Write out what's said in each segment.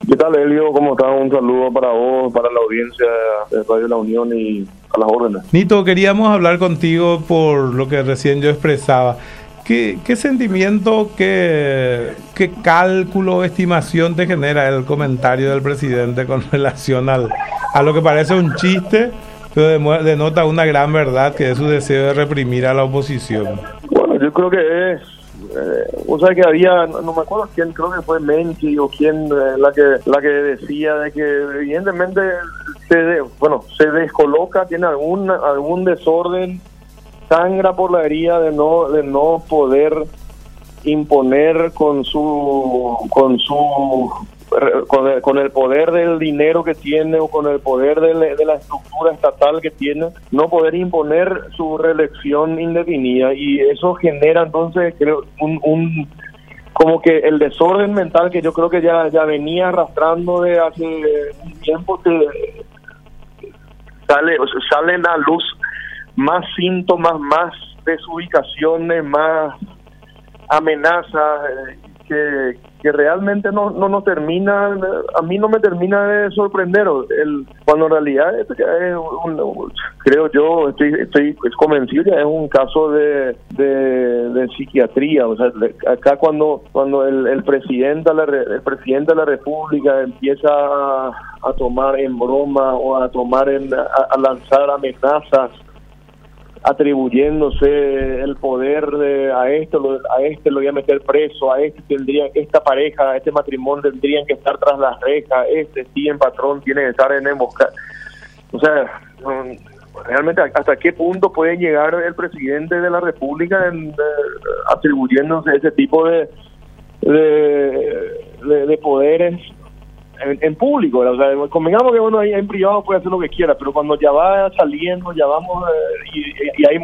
¿Qué tal, Elio? ¿Cómo estás? Un saludo para vos, para la audiencia de Radio La Unión y a las órdenes. Nito, queríamos hablar contigo por lo que recién yo expresaba. ¿Qué sentimiento, qué cálculo, estimación te genera el comentario del presidente con relación a lo que parece un chiste, pero denota una gran verdad, que es su deseo de reprimir a la oposición? Bueno, yo creo que es... o sea que había, no me acuerdo quién, creo que fue Menchi o quién, la que decía de que evidentemente se descoloca, tiene algún desorden, sangra por la herida de no poder imponer con el poder del dinero que tiene o con el poder de la estructura estatal que tiene, no poder imponer su reelección indefinida, y eso genera entonces, creo, como que el desorden mental que yo creo que ya venía arrastrando de hace un tiempo, que salen a luz más síntomas, más desubicaciones, más amenazas, que realmente no nos termina, a mí no me termina de sorprender, cuando en realidad creo yo, estoy convencido que es un caso de psiquiatría. O sea, acá cuando el presidente de la República empieza a tomar en broma o a lanzar amenazas, atribuyéndose el poder de a este lo voy a meter preso, esta pareja, este matrimonio tendrían que estar tras las rejas, sí, en patrón tiene que estar en emboscada. O sea, realmente hasta qué punto puede llegar el presidente de la República atribuyéndose ese tipo de poderes en público. O sea, convengamos que bueno, ahí en privado puede hacer lo que quiera, pero cuando ya va saliendo, ya vamos y hay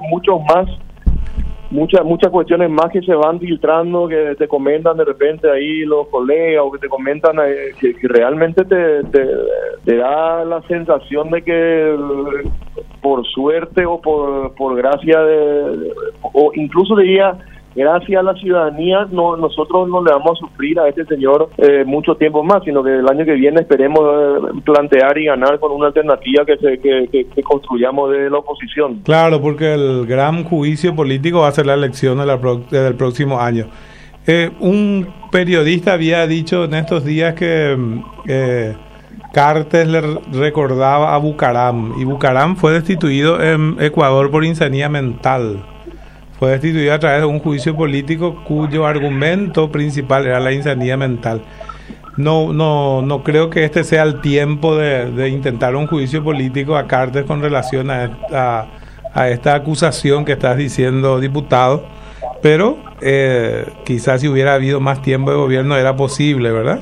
muchas cuestiones más que se van filtrando, que te comentan de repente ahí los colegas, o que te comentan que realmente te da la sensación de que por suerte o por gracia o incluso diría gracias a la ciudadanía, nosotros no le vamos a sufrir a este señor mucho tiempo más, sino que el año que viene esperemos plantear y ganar con una alternativa que construyamos de la oposición. Claro, porque el gran juicio político va a ser la elección del próximo año. Un periodista había dicho en estos días que Cartes le recordaba a Bucaram, y Bucaram fue destituido en Ecuador por insanía mental. Fue destituido a través de un juicio político cuyo argumento principal era la insanía mental. No creo que este sea el tiempo de intentar un juicio político a Cartes con relación a esta acusación que estás diciendo, diputado, pero quizás si hubiera habido más tiempo de gobierno era posible, ¿verdad?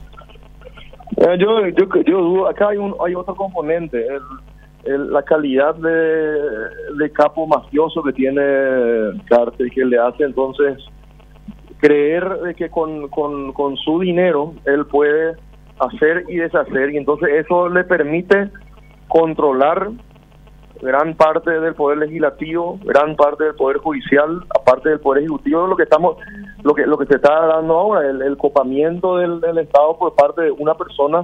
Yo dudo. Acá hay otro componente, la calidad de capo mafioso que tiene Cartes, que le hace entonces creer de que con su dinero él puede hacer y deshacer, y entonces eso le permite controlar gran parte del poder legislativo, gran parte del poder judicial, aparte del poder ejecutivo. Lo que se está dando ahora, el copamiento del Estado por parte de una persona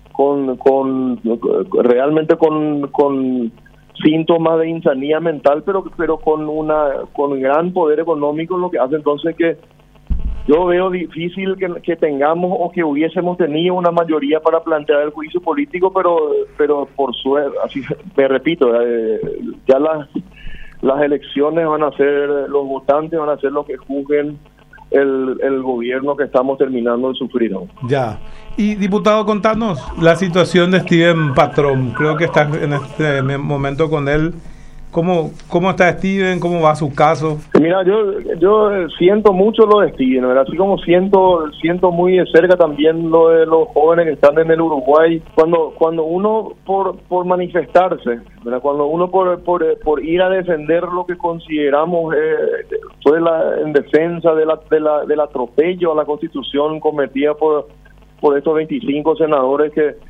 realmente con síntomas de insanía mental, pero con gran poder económico, lo que hace entonces que yo veo difícil que tengamos o que hubiésemos tenido una mayoría para plantear el juicio político, pero por suerte, así me repito, ya las elecciones van a ser, los votantes van a ser los que juzguen el gobierno que estamos terminando de sufrir, ¿no? Ya. Y diputado, contanos la situación de Steven Patrón. Creo que estás en este momento con él. ¿Cómo está Steven? ¿Cómo va su caso? Mira, yo siento mucho lo de Steven, ¿verdad? Así como siento muy de cerca también lo de los jóvenes que están en el Uruguay. Cuando uno por manifestarse, ¿verdad? Cuando uno por ir a defender lo que consideramos fue en defensa del atropello a la Constitución cometida por estos 25 senadores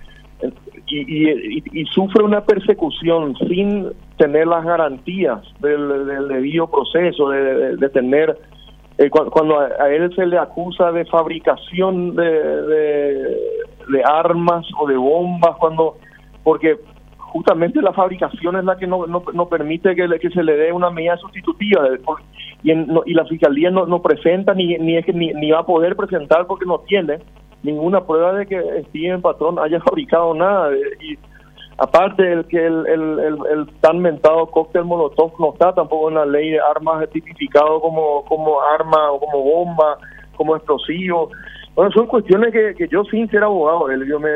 y sufre una persecución sin tener las garantías del debido proceso, de tener cuando a él se le acusa de fabricación de armas o de bombas, porque justamente la fabricación es la que no permite que se le dé una medida sustitutiva, y la fiscalía no presenta ni va a poder presentar porque no tiene ninguna prueba de que Steven Patrón haya fabricado nada. Y aparte el tan mentado cóctel Molotov no está tampoco en la ley de armas tipificado como arma o como bomba, como explosivo. Bueno, son cuestiones que yo, sin ser abogado,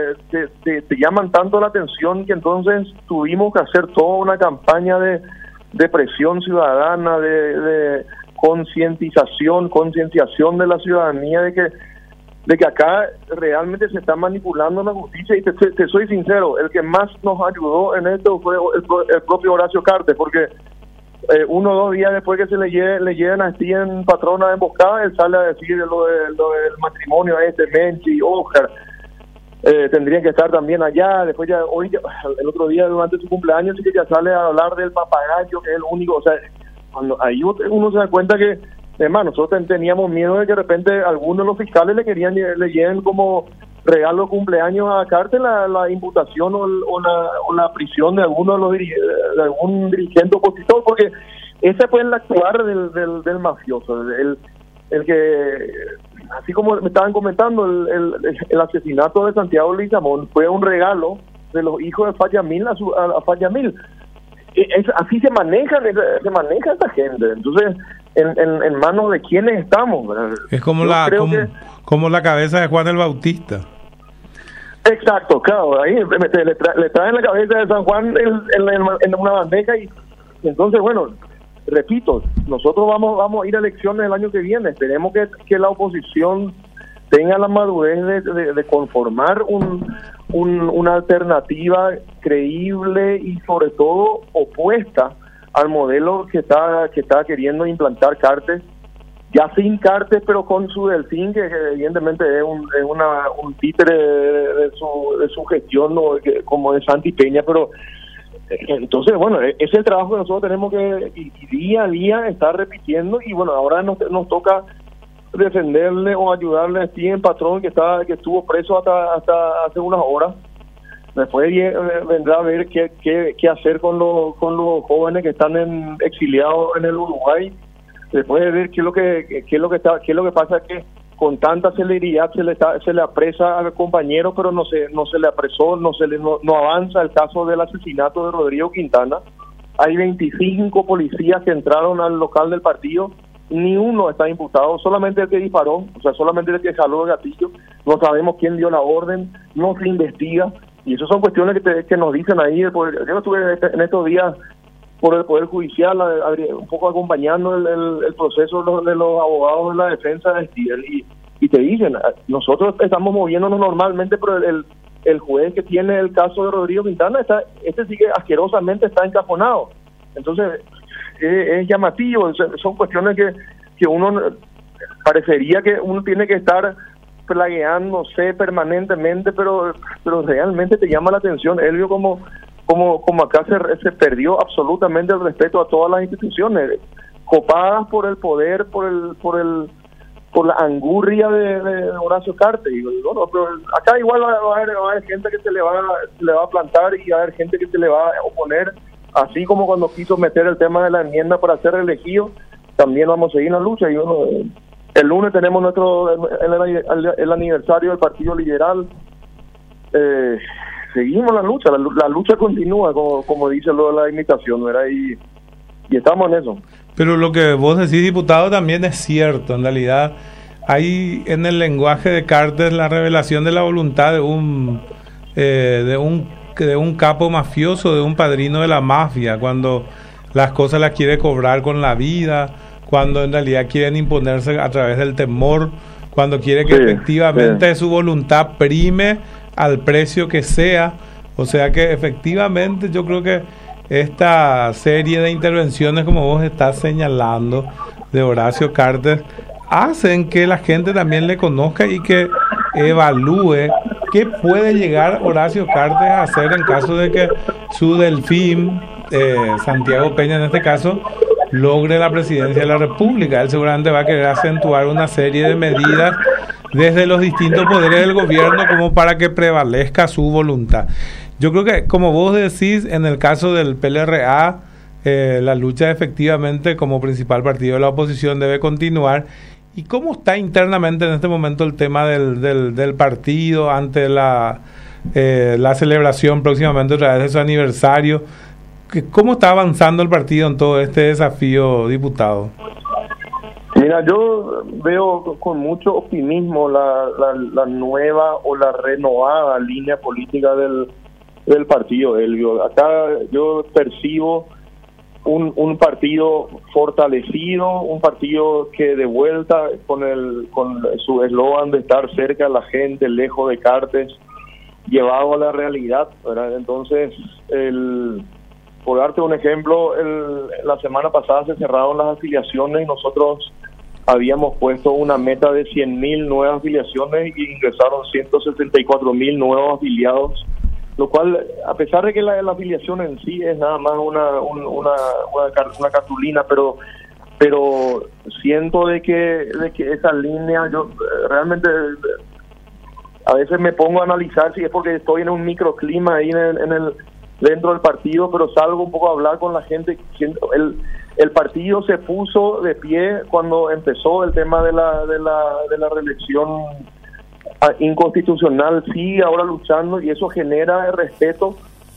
te llaman tanto la atención que entonces tuvimos que hacer toda una campaña de presión ciudadana, de concientización de la ciudadanía de que acá realmente se está manipulando la justicia. Y te soy sincero, el que más nos ayudó en esto fue el propio Horacio Cartes, porque 1 o 2 días después que se le lleven a Steven Patrón a emboscada, él sale a decir lo del matrimonio Menchi y Ojar, tendrían que estar también allá. Después el otro día durante su cumpleaños sí que ya sale a hablar del papagayo, que es el único. O sea, ahí uno se da cuenta que, además, nosotros teníamos miedo de que de repente algunos de los fiscales le lleven como regalo de cumpleaños a Cartes la imputación o la prisión de alguno de algún dirigente opositor, porque ese fue el actuar del mafioso, el que, así como me estaban comentando, el asesinato de Santiago Leguizamón fue un regalo de los hijos de Fayamil a Fayamil. Así se maneja esta gente. Entonces, en manos de quiénes estamos, ¿verdad? Es como la cabeza de Juan el Bautista. Exacto, claro. Ahí le traen la cabeza de San Juan en una bandeja y entonces, bueno, repito, nosotros vamos a ir a elecciones el año que viene. Esperemos que la oposición tenga la madurez de conformar una alternativa creíble y sobre todo opuesta al modelo que está queriendo implantar Cartes, ya sin Cartes, pero con su Delfín, que evidentemente es un títere de su gestión, ¿no? Como de Santi Peña. Pero entonces, bueno, ese es el trabajo que nosotros tenemos que y día a día estar repitiendo. Y bueno, ahora nos toca defenderle o ayudarle a Steven Patrón, que estuvo preso hasta hace unas horas. Después vendrá a ver qué hacer con los jóvenes que están exiliados en el Uruguay. Después de ver qué es lo que pasa, que con tanta celeridad se le apresa al compañero, pero no se le apresó, no avanza el caso del asesinato de Rodrigo Quintana. Hay 25 policías que entraron al local del partido, ni uno está imputado, solamente el que disparó, o sea, solamente el que jaló el gatillo. No sabemos quién dio la orden, no se investiga, y esas son cuestiones que nos dicen ahí. Yo estuve en estos días por el Poder Judicial, un poco acompañando el proceso de los abogados de la defensa de Steven, y te dicen, nosotros estamos moviéndonos normalmente, pero el juez que tiene el caso de Rodrigo Quintana, sí que asquerosamente está encajonado. Entonces, es llamativo. Son cuestiones que uno parecería que uno tiene que estar plagueándose permanentemente, pero realmente te llama la atención, Elvio, como acá se perdió absolutamente el respeto a todas las instituciones, copadas por el poder, por la angurria de Horacio Cartes. Y bueno, pero acá igual va a haber gente que se le va a plantar, y va a haber gente que se le va a oponer, así como cuando quiso meter el tema de la enmienda para ser elegido. También vamos a seguir en la lucha. Y bueno, el lunes tenemos el aniversario del Partido Liberal. Seguimos la lucha continúa, como dice lo de la invitación, ¿verdad? Y estamos en eso. Pero lo que vos decís, diputado, también es cierto. En realidad hay en el lenguaje de Cartes la revelación de la voluntad de un capo mafioso, de un padrino de la mafia, cuando las cosas las quiere cobrar con la vida, cuando en realidad quieren imponerse a través del temor, cuando quiere que efectivamente su voluntad prime al precio que sea. O sea que efectivamente yo creo que esta serie de intervenciones, como vos estás señalando, de Horacio Cartes, hacen que la gente también le conozca y que evalúe qué puede llegar Horacio Cartes a hacer en caso de que su Delfín, Santiago Peña en este caso, logre la presidencia de la República. Él seguramente va a querer acentuar una serie de medidas desde los distintos poderes del gobierno como para que prevalezca su voluntad. Yo creo que, como vos decís, en el caso del PLRA, la lucha efectivamente como principal partido de la oposición debe continuar. ¿Y cómo está internamente en este momento el tema del partido ante la celebración próximamente otra vez de su aniversario? ¿Cómo está avanzando el partido en todo este desafío, diputado? Mira, yo veo con mucho optimismo la nueva o la renovada línea política del partido, Elvio. Acá yo percibo un partido fortalecido, un partido que de vuelta con su eslogan de estar cerca de la gente, lejos de cartes, llevado a la realidad, ¿verdad? Entonces, por darte un ejemplo, la semana pasada se cerraron las afiliaciones y nosotros habíamos puesto una meta de 100.000 nuevas afiliaciones y ingresaron 174.000 nuevos afiliados, lo cual, a pesar de que la afiliación en sí es nada más una cartulina, pero siento de que esa línea, yo realmente a veces me pongo a analizar si es porque estoy en un microclima ahí dentro del partido, pero salgo un poco a hablar con la gente. El partido se puso de pie cuando empezó el tema de la reelección inconstitucional, sigue ahora luchando, y eso genera el respeto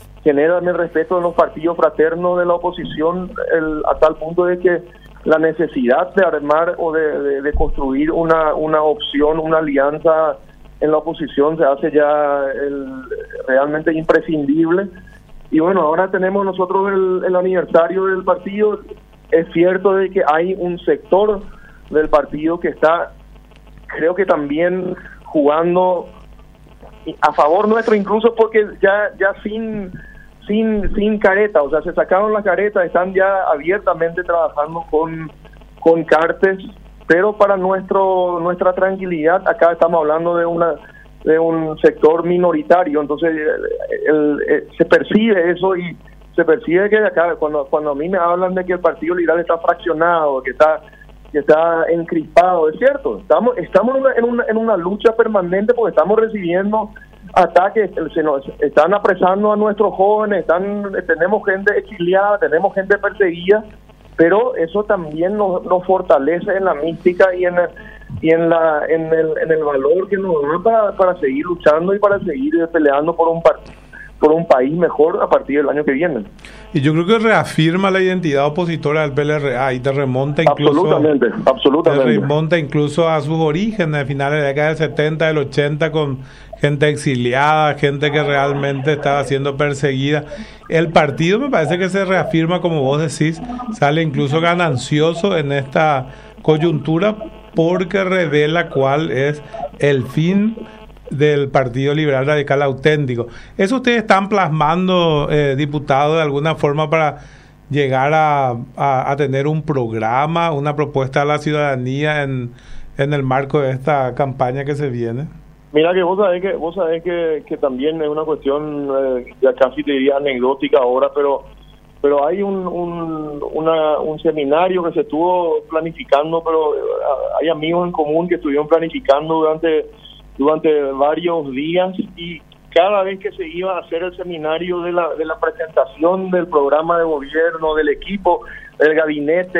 de los partidos fraternos de la oposición, a tal punto de que la necesidad de armar o de construir una opción, una alianza en la oposición se hace ya realmente imprescindible. Y bueno, ahora tenemos nosotros el aniversario del partido. Es cierto de que hay un sector del partido que está, creo que también jugando a favor nuestro, incluso porque ya sin careta, o sea, se sacaron la careta, están ya abiertamente trabajando con cartes, pero para nuestra tranquilidad, acá estamos hablando de un sector minoritario, entonces se percibe eso, y se percibe que acá cuando a mí me hablan de que el Partido Liberal está fraccionado, que está encrispado, es cierto, estamos en una lucha permanente porque estamos recibiendo ataques, se nos están apresando a nuestros jóvenes, tenemos gente exiliada, tenemos gente perseguida, pero eso también nos fortalece en la mística y en el valor que nos da para seguir luchando y para seguir peleando por un país mejor a partir del año que viene. Y yo creo que reafirma la identidad opositora del PLRA y te remonta absolutamente. Te remonta incluso a sus orígenes, a finales de la década del 70, del 80, con gente exiliada, gente que realmente estaba siendo perseguida. El partido me parece que se reafirma, como vos decís, sale incluso ganancioso en esta coyuntura porque revela cuál es el fin del Partido Liberal Radical Auténtico. ¿Eso ustedes están plasmando, diputado, de alguna forma para llegar a tener un programa, una propuesta a la ciudadanía en el marco de esta campaña que se viene? Mira que vos sabés que también es una cuestión, ya casi te diría anecdótica ahora, pero hay un seminario que se estuvo planificando, pero hay amigos en común que estuvieron planificando durante varios días, y cada vez que se iba a hacer el seminario de la presentación del programa de gobierno, del equipo, del gabinete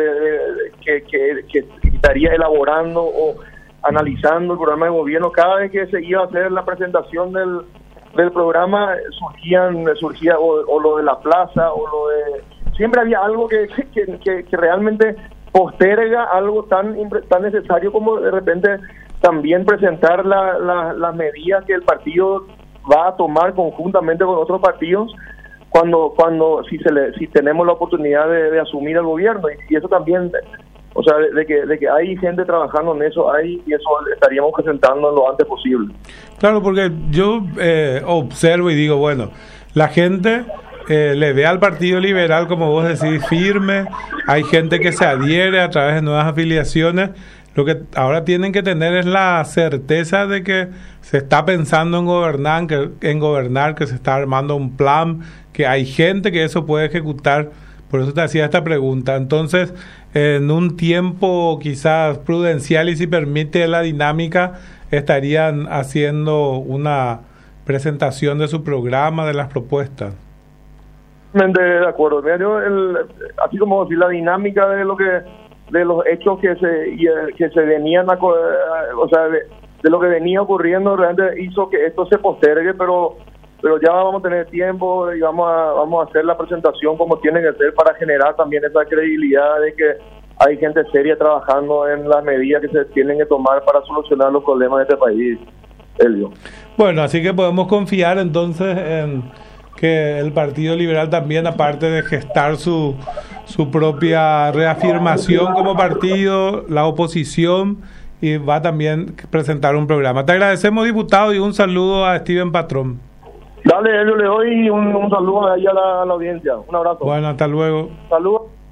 que estaría elaborando o analizando el programa de gobierno, cada vez que se iba a hacer la presentación del programa surgía o lo de la plaza siempre había algo que realmente posterga algo tan necesario como de repente también presentar las medidas que el partido va a tomar conjuntamente con otros partidos si tenemos la oportunidad de asumir el gobierno, y eso también, o sea, de que hay gente trabajando en eso, y eso estaríamos presentando lo antes posible. Claro, porque yo observo y digo, bueno, la gente le ve al Partido Liberal, como vos decís, firme, hay gente que se adhiere a través de nuevas afiliaciones. Lo que ahora tienen que tener es la certeza de que se está pensando en gobernar, que se está armando un plan, que hay gente que eso puede ejecutar, Por eso te hacía esta pregunta. Entonces, en un tiempo quizás prudencial y si permite la dinámica, estarían haciendo una presentación de su programa, de las propuestas. De acuerdo. Mira, así como decir, la dinámica de los hechos que se venían, o sea, de lo que venía ocurriendo, realmente hizo que esto se postergue, pero ya vamos a tener tiempo y vamos a hacer la presentación como tiene que ser para generar también esa credibilidad de que hay gente seria trabajando en las medidas que se tienen que tomar para solucionar los problemas de este país, Elio. Bueno, así que podemos confiar entonces en que el Partido Liberal también, aparte de gestar su propia reafirmación como partido, la oposición, y va también a presentar un programa. Te agradecemos, diputado, y un saludo a Steven Patrón. Dale, Elio, le doy un saludo ahí a la audiencia. Un abrazo. Bueno, hasta luego. Saludos.